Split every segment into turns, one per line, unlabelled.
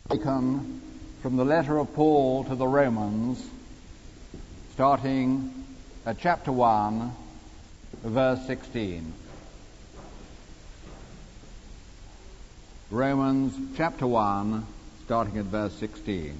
Taken from the letter of Paul to the Romans, starting at chapter 1, verse 16. Romans chapter 1, starting at verse 16.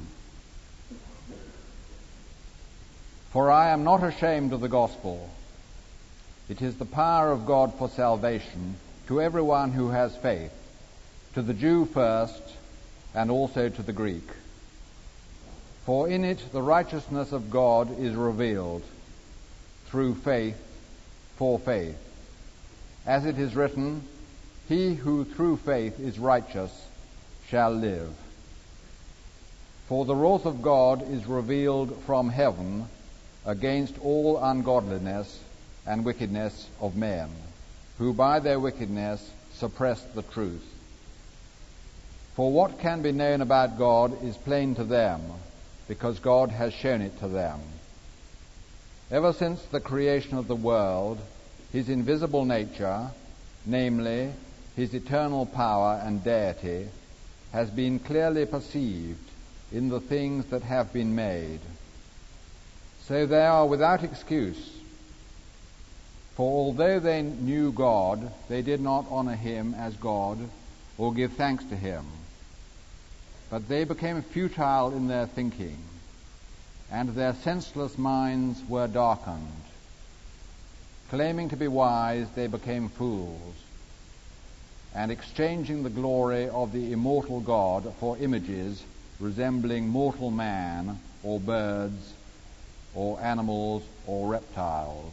For I am not ashamed of the gospel. It is the power of God for salvation to everyone who has faith, to the Jew first, and also to the Greek. For in it the righteousness of God is revealed through faith for faith. As it is written, he who through faith is righteous shall live. For the wrath of God is revealed from heaven against all ungodliness and wickedness of men, who by their wickedness suppress the truth. For what can be known about God is plain to them, because God has shown it to them. Ever since the creation of the world, his invisible nature, namely his eternal power and deity, has been clearly perceived in the things that have been made. So they are without excuse. For although they knew God, they did not honor him as God or give thanks to him. But they became futile in their thinking, and their senseless minds were darkened. Claiming to be wise, they became fools, and exchanging the glory of the immortal God for images resembling mortal man, or birds, or animals, or reptiles.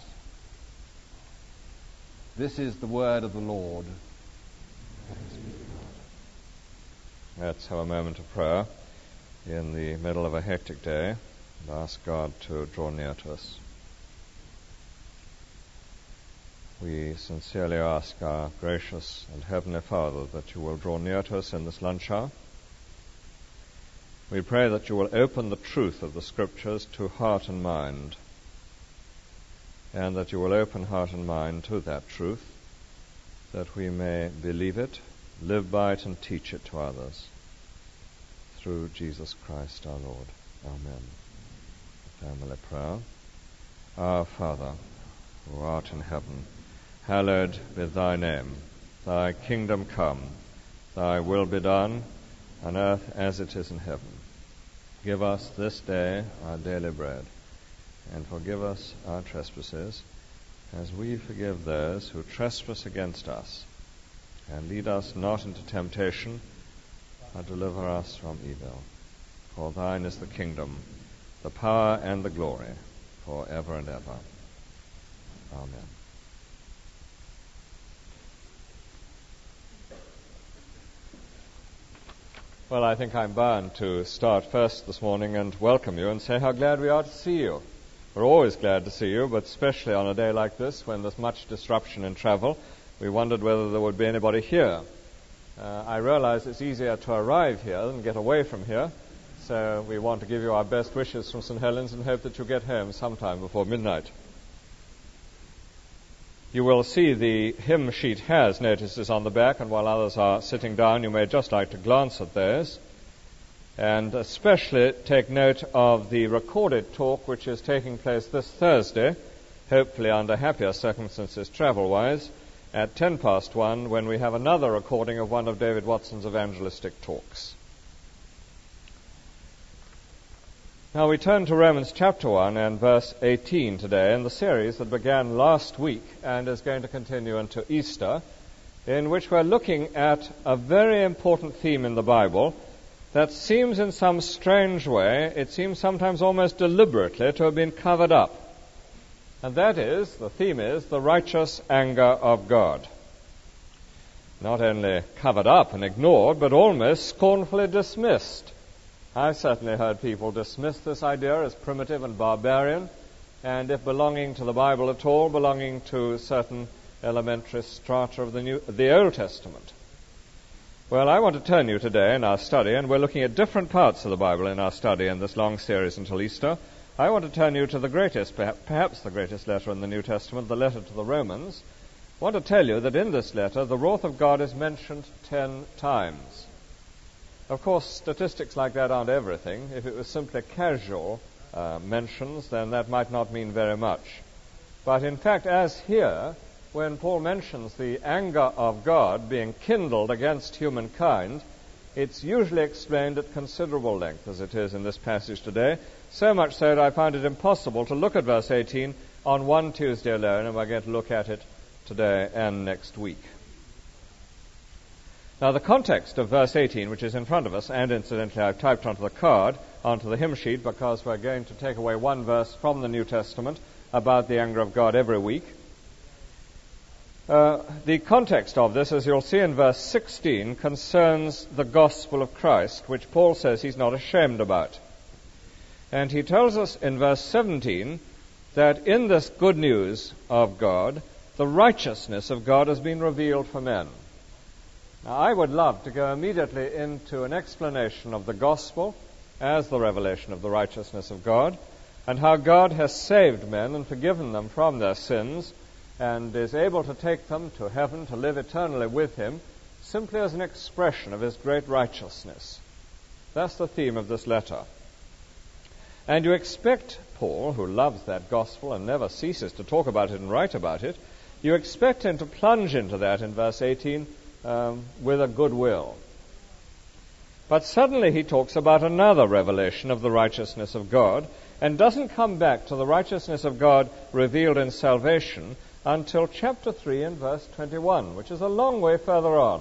This is the word of the Lord.
Let's have a moment of prayer in the middle of a hectic day and ask God to draw near to us. We sincerely ask our gracious and heavenly Father that you will draw near to us in this lunch hour. We pray that you will open the truth of the Scriptures to heart and mind, and that you will open heart and mind to that truth, that we may believe it, live by it, and teach it to others. Through Jesus Christ our Lord. Amen. Family prayer. Our Father, who art in heaven, hallowed be thy name. Thy kingdom come, thy will be done, on earth as it is in heaven. Give us this day our daily bread, and forgive us our trespasses, as we forgive those who trespass against us. And lead us not into temptation, but deliver us from evil. For thine is the kingdom, the power, and the glory, for ever and ever. Amen. Well, I think I'm bound to start first this morning and welcome you and say how glad we are to see you. We're always glad to see you, but especially on a day like this when there's much disruption in travel. We wondered whether there would be anybody here. I realize it's easier to arrive here than get away from here, so we want to give you our best wishes from St. Helens and hope that you'll get home sometime before midnight. You will see the hymn sheet has notices on the back, and while others are sitting down, you may just like to glance at those. And especially take note of the recorded talk which is taking place this Thursday, hopefully under happier circumstances travel-wise, at 1:10 when we have another recording of one of David Watson's evangelistic talks. Now we turn to Romans chapter 1 and verse 18 today in the series that began last week and is going to continue into Easter, in which we're looking at a very important theme in the Bible that seems in some strange way, it seems sometimes almost deliberately, to have been covered up. And that is, the theme is, the righteous anger of God. Not only covered up and ignored, but almost scornfully dismissed. I've certainly heard people dismiss this idea as primitive and barbarian, and if belonging to the Bible at all, belonging to certain elementary strata of the Old Testament. Well, I want to turn you today in our study, and we're looking at different parts of the Bible in our study in this long series until Easter. I want to turn you to the greatest, perhaps the greatest letter in the New Testament, the letter to the Romans. I want to tell you that in this letter, the wrath of God is mentioned 10 times. Of course, statistics like that aren't everything. If it was simply casual mentions, then that might not mean very much. But in fact, as here, when Paul mentions the anger of God being kindled against humankind, it's usually explained at considerable length, as it is in this passage today, so much so that I find it impossible to look at verse 18 on one Tuesday alone, and we're going to look at it today and next week. Now, the context of verse 18, which is in front of us, and incidentally I've typed onto the card, onto the hymn sheet, because we're going to take away one verse from the New Testament about the anger of God every week. The context of this, as you'll see in verse 16, concerns the gospel of Christ, which Paul says he's not ashamed about. And he tells us in verse 17 that in this good news of God, the righteousness of God has been revealed for men. Now, I would love to go immediately into an explanation of the gospel as the revelation of the righteousness of God, and how God has saved men and forgiven them from their sins, and is able to take them to heaven to live eternally with him, simply as an expression of his great righteousness. That's the theme of this letter. And you expect Paul, who loves that gospel and never ceases to talk about it and write about it, you expect him to plunge into that in verse 18 with a good will. But suddenly he talks about another revelation of the righteousness of God, and doesn't come back to the righteousness of God revealed in salvation until chapter 3 and verse 21, which is a long way further on.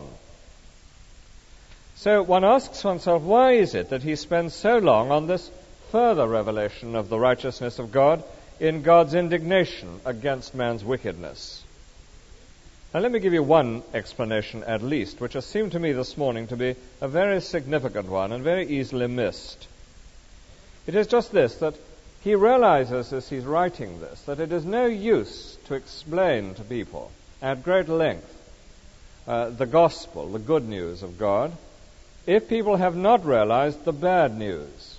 So one asks oneself, why is it that he spends so long on this further revelation of the righteousness of God in God's indignation against man's wickedness? Now let me give you one explanation at least, which has seemed to me this morning to be a very significant one and very easily missed. It is just this, that he realizes as he's writing this that it is no use to explain to people at great length the gospel, the good news of God, if people have not realized the bad news.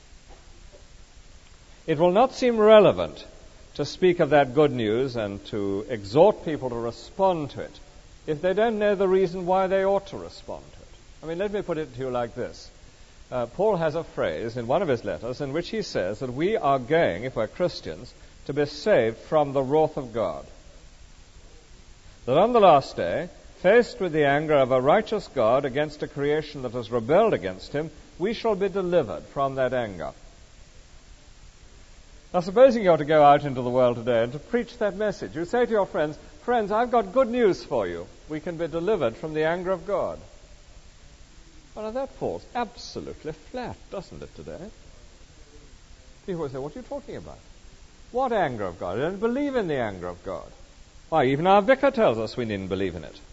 It will not seem relevant to speak of that good news and to exhort people to respond to it if they don't know the reason why they ought to respond to it. I mean, let me put it to you like this. Paul has a phrase in one of his letters in which he says that we are going, if we're Christians, to be saved from the wrath of God. That on the last day, faced with the anger of a righteous God against a creation that has rebelled against him, we shall be delivered from that anger. Now, supposing you are to go out into the world today and to preach that message, you say to your friends, "Friends, I've got good news for you. We can be delivered from the anger of God." Well, now that falls absolutely flat, doesn't it, today? People will say, "What are you talking about? What anger of God? I don't believe in the anger of God." Why, even our vicar tells us we needn't believe in it.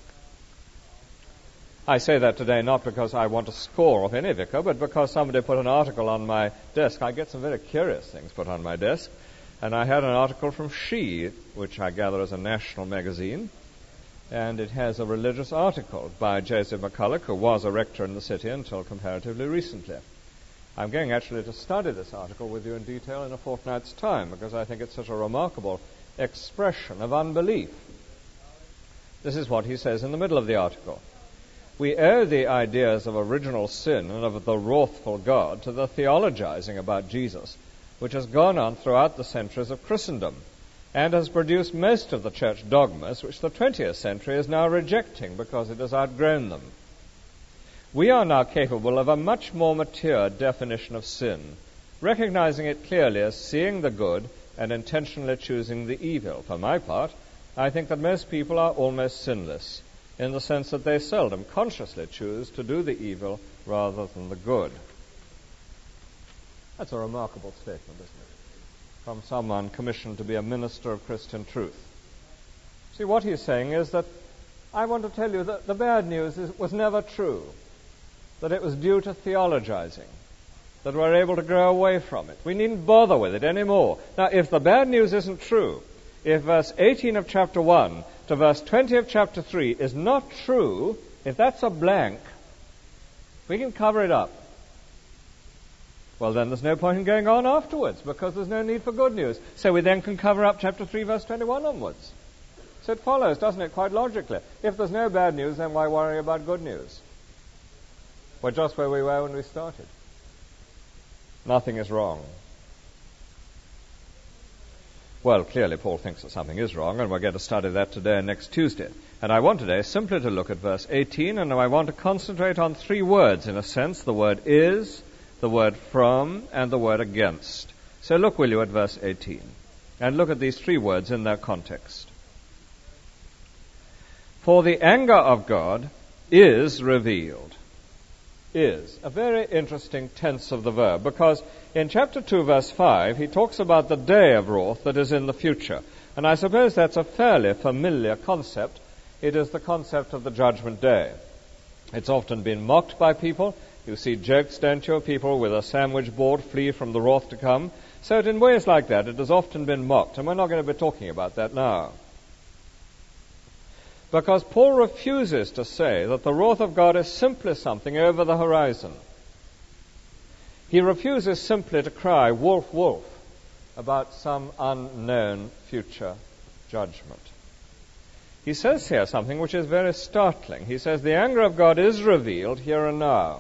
I say that today not because I want to score off any vicar, but because somebody put an article on my desk. I get some very curious things put on my desk. And I had an article from She, which I gather is a national magazine. And it has a religious article by J.C. McCulloch, who was a rector in the city until comparatively recently. I'm going actually to study this article with you in detail in a fortnight's time, because I think it's such a remarkable expression of unbelief. This is what he says in the middle of the article. We owe the ideas of original sin and of the wrathful God to the theologizing about Jesus, which has gone on throughout the centuries of Christendom, and has produced most of the church dogmas which the 20th century is now rejecting because it has outgrown them. We are now capable of a much more mature definition of sin, recognizing it clearly as seeing the good and intentionally choosing the evil. For my part, I think that most people are almost sinless, in the sense that they seldom consciously choose to do the evil rather than the good. That's a remarkable statement, isn't it? From someone commissioned to be a minister of Christian truth. See, what he's saying is that I want to tell you that the bad news was never true, that it was due to theologizing, that we're able to grow away from it. We needn't bother with it anymore. Now, if the bad news isn't true, if verse 18 of chapter 1 to verse 20 of chapter 3 is not true, if that's a blank, we can cover it up. Well, then there's no point in going on afterwards, because there's no need for good news. So we then can cover up chapter 3, verse 21 onwards. So it follows, doesn't it, quite logically. If there's no bad news, then why worry about good news? We're just where we were when we started. Nothing is wrong. Well, clearly Paul thinks that something is wrong, and we're going to study that today and next Tuesday. And I want today simply to look at verse 18, and I want to concentrate on three words, in a sense: the word is, the word from, and the word against. So look, will you, at verse 18, and look at these three words in their context. For the anger of God is revealed. Is a very interesting tense of the verb, because in chapter 2, verse 5, he talks about the day of wrath that is in the future. And I suppose that's a fairly familiar concept. It is the concept of the judgment day. It's often been mocked by people. You see jokes, don't you, people with a sandwich board flee from the wrath to come. So in ways like that, it has often been mocked, and we're not going to be talking about that now. Because Paul refuses to say that the wrath of God is simply something over the horizon. He refuses simply to cry, wolf, wolf, about some unknown future judgment. He says here something which is very startling. He says the anger of God is revealed here and now.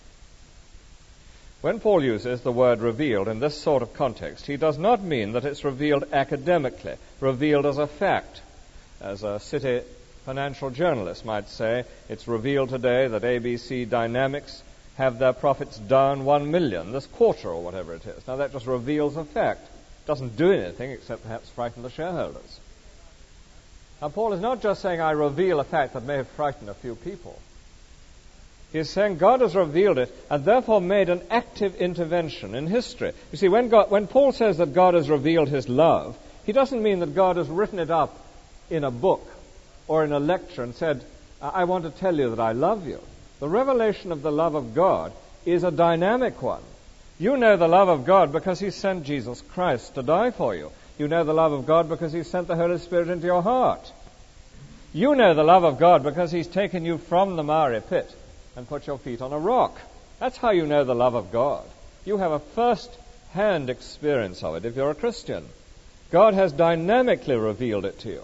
When Paul uses the word revealed in this sort of context, he does not mean that it's revealed academically, revealed as a fact. As a city financial journalist might say, it's revealed today that ABC Dynamics have their profits down 1 million this quarter, or whatever it is. Now that just reveals a fact. It doesn't do anything except perhaps frighten the shareholders. Now Paul is not just saying I reveal a fact that may have frightened a few people. He is saying God has revealed it and therefore made an active intervention in history. You see, when Paul says that God has revealed his love, he doesn't mean that God has written it up in a book or in a lecture and said, I want to tell you that I love you. The revelation of the love of God is a dynamic one. You know the love of God because he sent Jesus Christ to die for you. You know the love of God because he sent the Holy Spirit into your heart. You know the love of God because he's taken you from the miry pit and put your feet on a rock. That's how you know the love of God. You have a first-hand experience of it if you're a Christian. God has dynamically revealed it to you.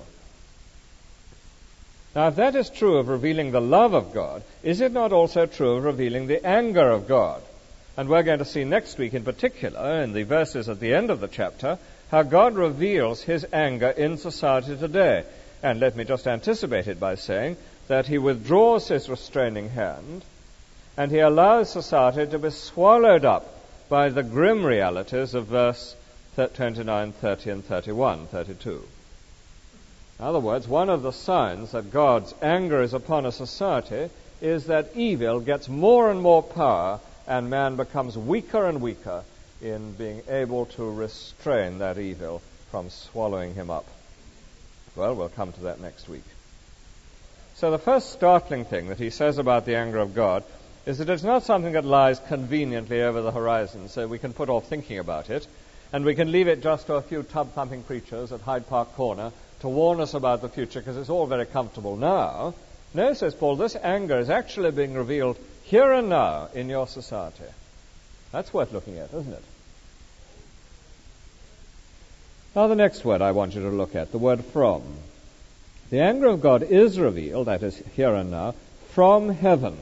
Now, if that is true of revealing the love of God, is it not also true of revealing the anger of God? And we're going to see next week in particular, in the verses at the end of the chapter, how God reveals his anger in society today. And let me just anticipate it by saying that he withdraws his restraining hand and he allows society to be swallowed up by the grim realities of verse 29, 30, and 31, 32. In other words, one of the signs that God's anger is upon a society is that evil gets more and more power and man becomes weaker and weaker in being able to restrain that evil from swallowing him up. Well, we'll come to that next week. So the first startling thing that he says about the anger of God is that it's not something that lies conveniently over the horizon, so we can put off thinking about it, and we can leave it just to a few tub-thumping preachers at Hyde Park Corner to warn us about the future, because it's all very comfortable now. No, says Paul, this anger is actually being revealed here and now in your society. That's worth looking at, isn't it? Now the next word I want you to look at, the word from. The anger of God is revealed, that is here and now, from heaven.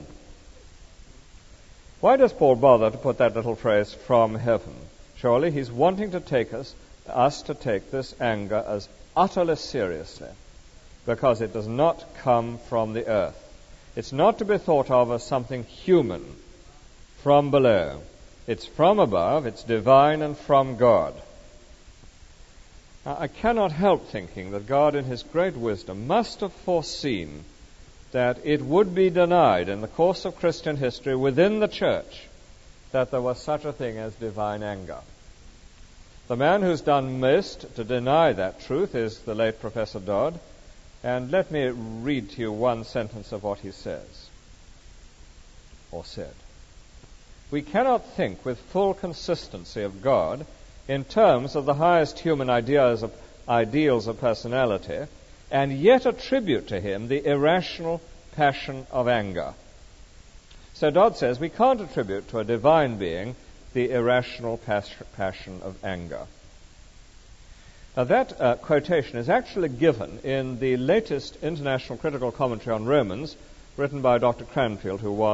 Why does Paul bother to put that little phrase, from heaven? Surely he's wanting to take us to take this anger as utterly seriously, because it does not come from the earth. It's not to be thought of as something human, from below. It's from above, it's divine and from God. Now, I cannot help thinking that God in his great wisdom must have foreseen that it would be denied in the course of Christian history within the church that there was such a thing as divine anger. The man who's done most to deny that truth is the late Professor Dodd, and let me read to you one sentence of what he says, or said. We cannot think with full consistency of God in terms of the highest human ideals of personality, and yet attribute to him the irrational passion of anger. So Dodd says we can't attribute to a divine being the irrational passion of anger. Now that quotation is actually given in the latest International Critical Commentary on Romans, written by Dr. Cranfield, who was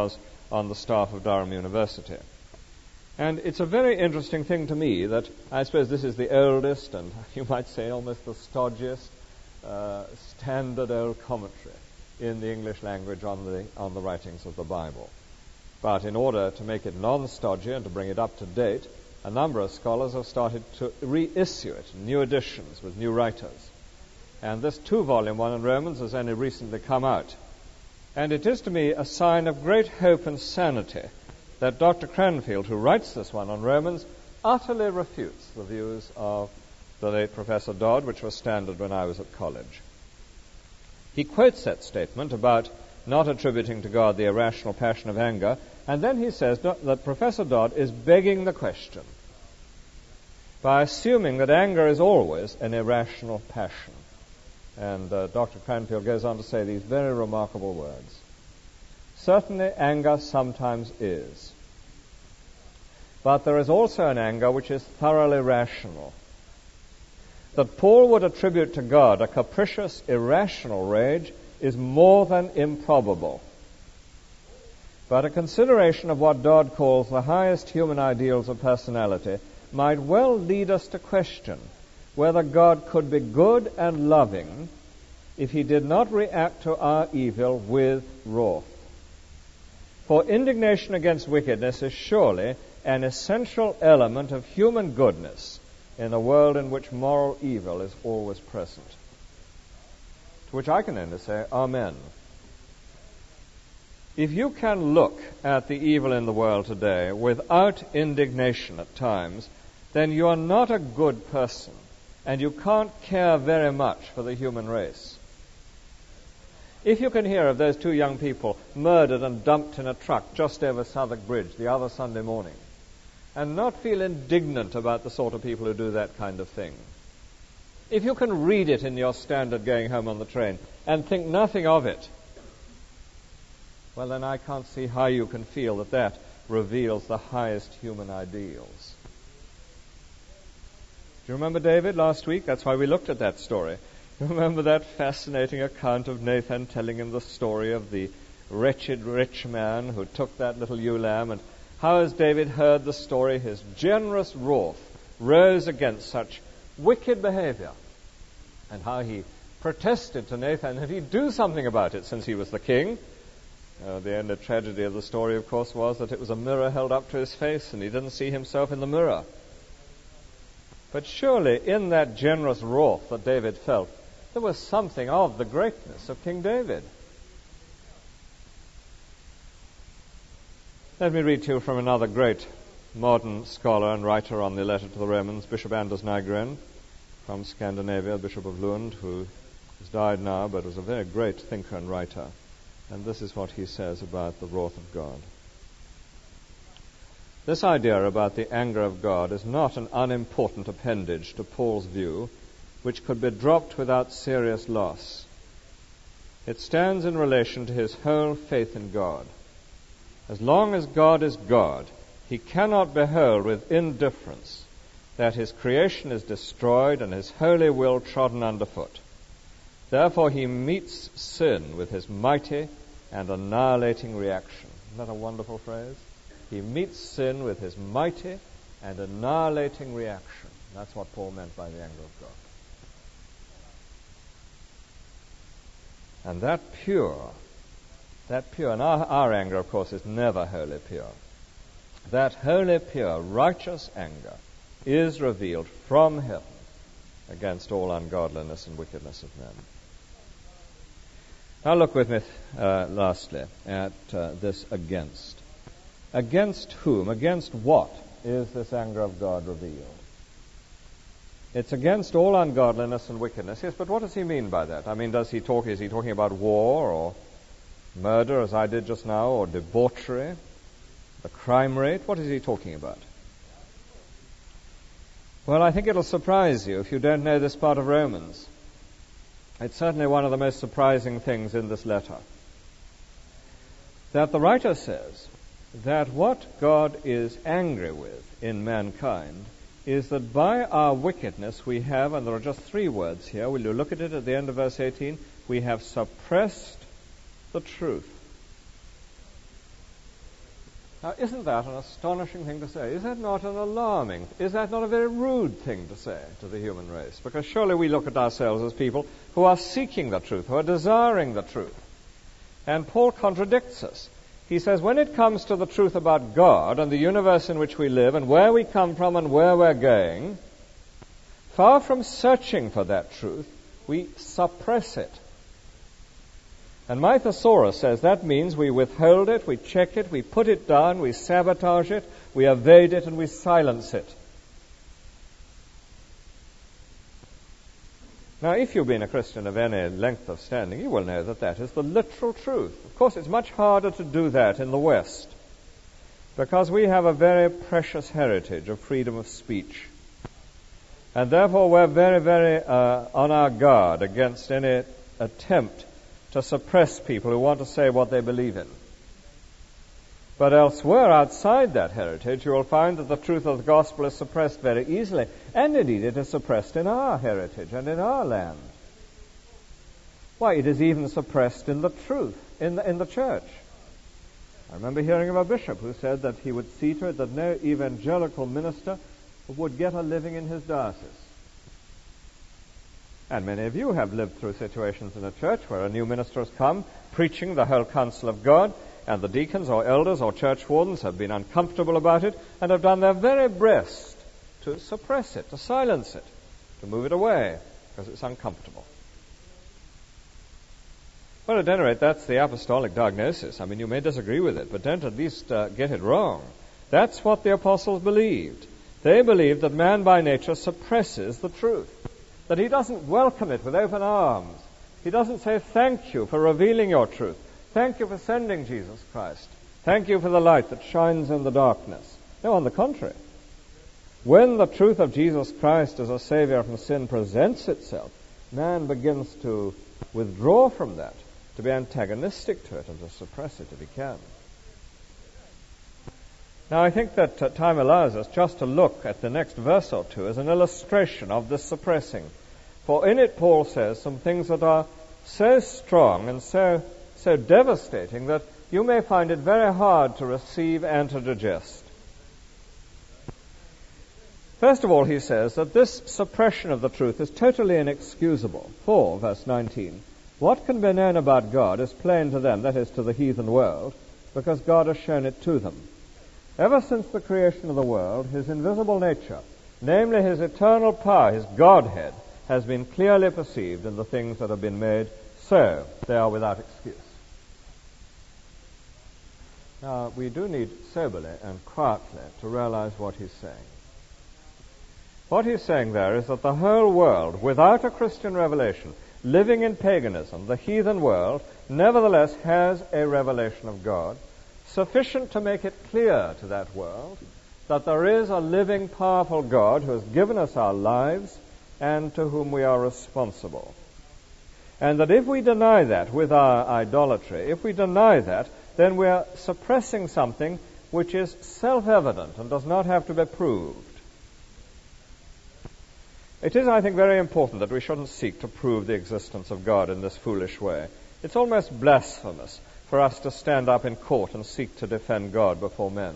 on the staff of Durham University. And it's a very interesting thing to me that I suppose this is the oldest and you might say almost the stodgiest standard old commentary in the English language on the writings of the Bible. But in order to make it non-stodgy and to bring it up to date, a number of scholars have started to reissue it in new editions with new writers. And this 2-volume one in Romans has only recently come out. And it is to me a sign of great hope and sanity that Dr. Cranfield, who writes this one on Romans, utterly refutes the views of the late Professor Dodd, which were standard when I was at college. He quotes that statement about not attributing to God the irrational passion of anger, and then he says that Professor Dodd is begging the question by assuming that anger is always an irrational passion. And Dr. Cranfield goes on to say these very remarkable words. Certainly anger sometimes is. But there is also an anger which is thoroughly rational. That Paul would attribute to God a capricious, irrational rage is more than improbable. But a consideration of what Dodd calls the highest human ideals of personality might well lead us to question whether God could be good and loving if he did not react to our evil with wrath. For indignation against wickedness is surely an essential element of human goodness in a world in which moral evil is always present. To which I can only say, Amen. If you can look at the evil in the world today without indignation at times, then you are not a good person, and you can't care very much for the human race. If you can hear of those 2 young people murdered and dumped in a truck just over Southwark Bridge the other Sunday morning, and not feel indignant about the sort of people who do that kind of thing, if you can read it in your Standard going home on the train and think nothing of it, well, then I can't see how you can feel that that reveals the highest human ideals. Do you remember David last week? That's why we looked at that story. You remember that fascinating account of Nathan telling him the story of the wretched rich man who took that little ewe lamb, and how, as David heard the story, his generous wrath rose against such wicked behavior, and how he protested to Nathan that he'd do something about it since he was the king. The only tragedy of the story, of course, was that it was a mirror held up to his face and he didn't see himself in the mirror. But surely in that generous wrath that David felt, there was something of the greatness of King David. Let me read to you from another great modern scholar and writer on the letter to the Romans, Bishop Anders Nygren from Scandinavia, Bishop of Lund, who has died now but was a very great thinker and writer. And this is what he says about the wrath of God. This idea about the anger of God is not an unimportant appendage to Paul's view, which could be dropped without serious loss. It stands in relation to his whole faith in God. As long as God is God, he cannot behold with indifference that his creation is destroyed and his holy will trodden underfoot. Therefore he meets sin with his mighty and annihilating reaction. Isn't that a wonderful phrase? He meets sin with his mighty and annihilating reaction. That's what Paul meant by the anger of God. And that pure, and our anger, of course, is never wholly pure. That wholly pure, righteous anger is revealed from heaven against all ungodliness and wickedness of men. Now look with me, lastly, at this against. Against whom, against what is this anger of God revealed? It's against all ungodliness and wickedness. Yes, but what does he mean by that? I mean, is he talking about war or murder, as I did just now, or debauchery, the crime rate? What is he talking about? Well, I think it'll surprise you if you don't know this part of Romans. It's certainly one of the most surprising things in this letter. That the writer says that what God is angry with in mankind is that by our wickedness we have, and there are just 3 words here, will you look at it at the end of verse 18? We have suppressed the truth. Now, isn't that an astonishing thing to say? Is that not an alarming, is that not a very rude thing to say to the human race? Because surely we look at ourselves as people who are seeking the truth, who are desiring the truth. And Paul contradicts us. He says, when it comes to the truth about God and the universe in which we live and where we come from and where we're going, far from searching for that truth, we suppress it. And my thesaurus says that means we withhold it, we check it, we put it down, we sabotage it, we evade it, and we silence it. Now, if you've been a Christian of any length of standing, you will know that that is the literal truth. Of course, it's much harder to do that in the West, because we have a very precious heritage of freedom of speech. And therefore, we're very, very on our guard against any attempt to suppress people who want to say what they believe in. But elsewhere, outside that heritage, you will find that the truth of the gospel is suppressed very easily. And indeed, it is suppressed in our heritage and in our land. Why, it is even suppressed in the truth, in the church. I remember hearing of a bishop who said that he would see to it that no evangelical minister would get a living in his diocese. And many of you have lived through situations in a church where a new minister has come, preaching the whole counsel of God, and the deacons or elders or church wardens have been uncomfortable about it and have done their very best to suppress it, to silence it, to move it away, because it's uncomfortable. Well, at any rate, that's the apostolic diagnosis. I mean, you may disagree with it, but don't at least get it wrong. That's what the apostles believed. They believed that man by nature suppresses the truth, that he doesn't welcome it with open arms. He doesn't say, thank you for revealing your truth. Thank you for sending Jesus Christ. Thank you for the light that shines in the darkness. No, on the contrary. When the truth of Jesus Christ as a Savior from sin presents itself, man begins to withdraw from that, to be antagonistic to it, and to suppress it if he can. Now, I think that time allows us just to look at the next verse or two as an illustration of this suppressing. For in it, Paul says some things that are so strong and so devastating that you may find it very hard to receive and to digest. First of all, he says that this suppression of the truth is totally inexcusable. For, verse 19, what can be known about God is plain to them, that is, to the heathen world, because God has shown it to them. Ever since the creation of the world, his invisible nature, namely his eternal power, his Godhead, has been clearly perceived in the things that have been made, so they are without excuse. Now, we do need soberly and quietly to realize what he's saying. What he's saying there is that the whole world, without a Christian revelation, living in paganism, the heathen world, nevertheless has a revelation of God, sufficient to make it clear to that world that there is a living, powerful God who has given us our lives and to whom we are responsible. And that if we deny that with our idolatry, if we deny that, then we are suppressing something which is self-evident and does not have to be proved. It is, I think, very important that we shouldn't seek to prove the existence of God in this foolish way. It's almost blasphemous for us to stand up in court and seek to defend God before men.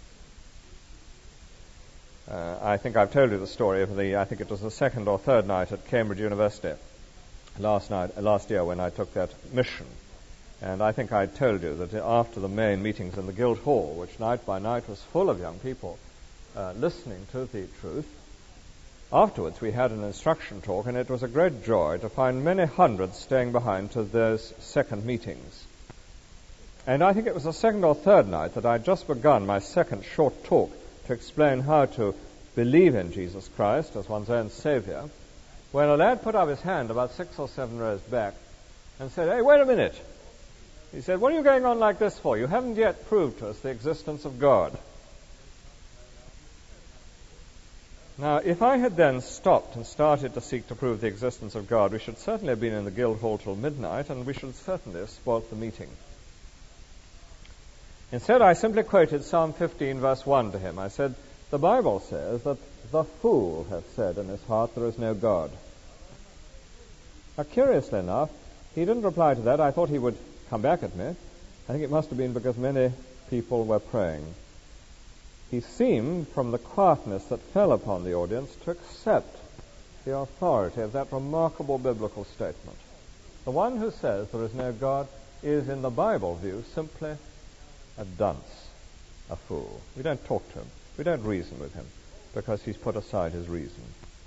I think I've told you the story of I think it was the second or third night at Cambridge University last year when I took that mission. And I think I told you that after the main meetings in the Guildhall, which night by night was full of young people listening to the truth, afterwards we had an instruction talk, and it was a great joy to find many hundreds staying behind to those second meetings. And I think it was the second or third night that I'd just begun my second short talk to explain how to believe in Jesus Christ as one's own Savior, when a lad put up his hand about 6 or 7 rows back and said, "Hey, wait a minute." He said, "What are you going on like this for? You haven't yet proved to us the existence of God." Now, if I had then stopped and started to seek to prove the existence of God, we should certainly have been in the Guildhall till midnight, and we should certainly have spoilt the meeting. Instead, I simply quoted Psalm 15, verse 1 to him. I said, the Bible says that the fool hath said in his heart, there is no God. Now, curiously enough, he didn't reply to that. I thought he would come back at me. I think it must have been because many people were praying. He seemed, from the quietness that fell upon the audience, to accept the authority of that remarkable biblical statement. The one who says there is no God is, in the Bible view, simply a dunce, a fool. We don't talk to him. We don't reason with him, because he's put aside his reason.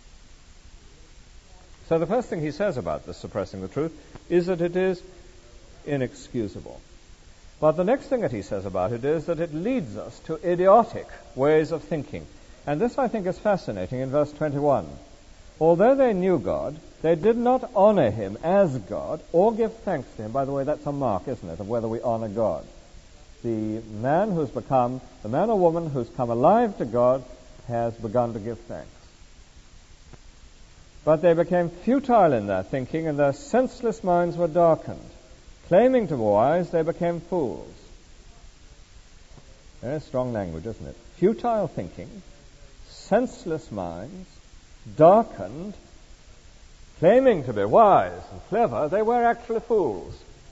So the first thing he says about this suppressing the truth is that it is inexcusable. But the next thing that he says about it is that it leads us to idiotic ways of thinking. And this, I think, is fascinating in verse 21. Although they knew God, they did not honor him as God or give thanks to him. By the way, that's a mark, isn't it, of whether we honor God. The man or woman who's come alive to God has begun to give thanks. But they became futile in their thinking, and their senseless minds were darkened. Claiming to be wise, they became fools. Very strong language, isn't it? Futile thinking, senseless minds, darkened, claiming to be wise and clever, they were actually fools.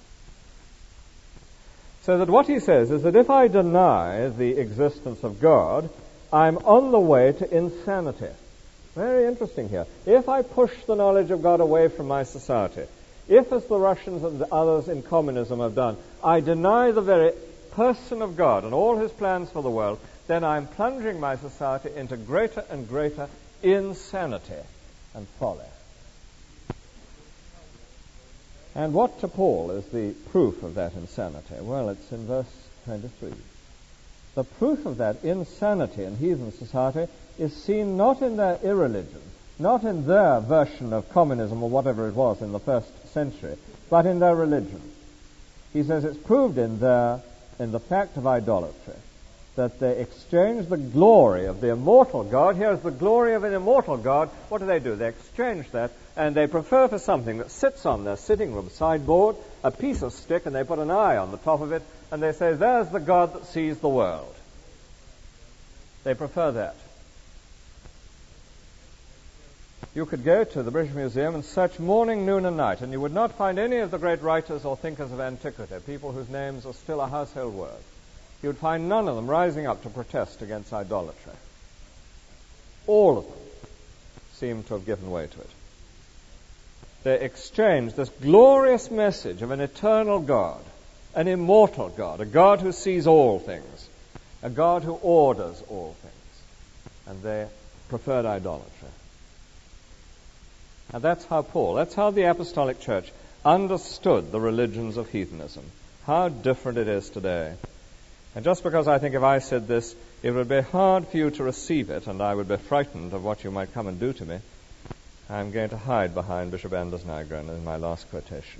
So that what he says is that if I deny the existence of God, I'm on the way to insanity. Very interesting here. If I push the knowledge of God away from my society, if, as the Russians and the others in communism have done, I deny the very person of God and all his plans for the world, then I'm plunging my society into greater and greater insanity and folly. And what to Paul is the proof of that insanity? Well, it's in verse 23. The proof of that insanity in heathen society is seen not in their irreligion, not in their version of communism or whatever it was in the first century, but in their religion. He says it's proved in the fact of idolatry, that they exchange the glory of the immortal God. Here's the glory of an immortal God. What do? They exchange that, and they prefer for something that sits on their sitting room sideboard, a piece of stick, and they put an eye on the top of it, and they say, there's the God that sees the world. They prefer that. You could go to the British Museum and search morning, noon, and night, and you would not find any of the great writers or thinkers of antiquity, people whose names are still a household word. You would find none of them rising up to protest against idolatry. All of them seem to have given way to it. They exchange this glorious message of an eternal God, an immortal God, a God who sees all things, a God who orders all things, and they preferred idolatry. And that's how the Apostolic Church understood the religions of heathenism. How different it is today. And just because I think if I said this, it would be hard for you to receive it, and I would be frightened of what you might come and do to me, I'm going to hide behind Bishop Anders Nygren in my last quotation.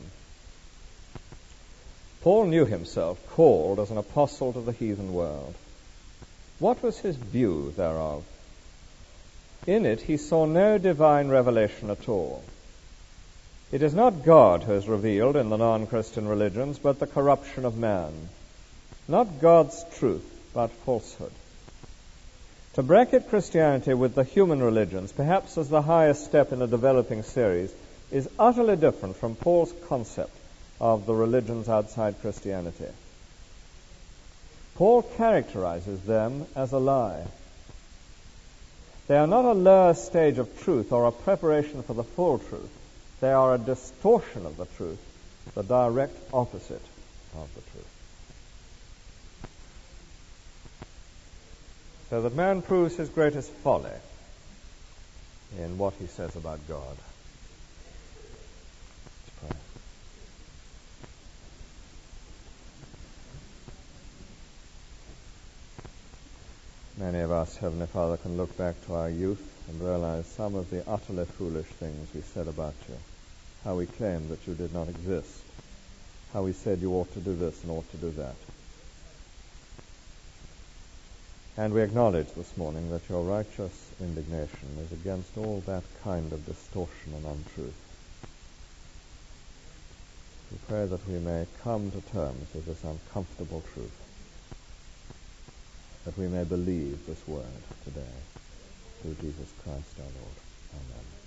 Paul knew himself called as an apostle to the heathen world. What was his view thereof? In it he saw no divine revelation at all. It is not God who is revealed in the non-Christian religions, but the corruption of man. Not God's truth, but falsehood. To bracket Christianity with the human religions, perhaps as the highest step in a developing series, is utterly different from Paul's concept of the religions outside Christianity. Paul characterizes them as a lie. They are not a lower stage of truth or a preparation for the full truth. They are a distortion of the truth, the direct opposite of the truth. So that man proves his greatest folly in what he says about God. Let's pray. Many of us, Heavenly Father, can look back to our youth and realize some of the utterly foolish things we said about you, how we claimed that you did not exist, how we said you ought to do this and ought to do that. And we acknowledge this morning that your righteous indignation is against all that kind of distortion and untruth. We pray that we may come to terms with this uncomfortable truth, that we may believe this word today through Jesus Christ our Lord. Amen.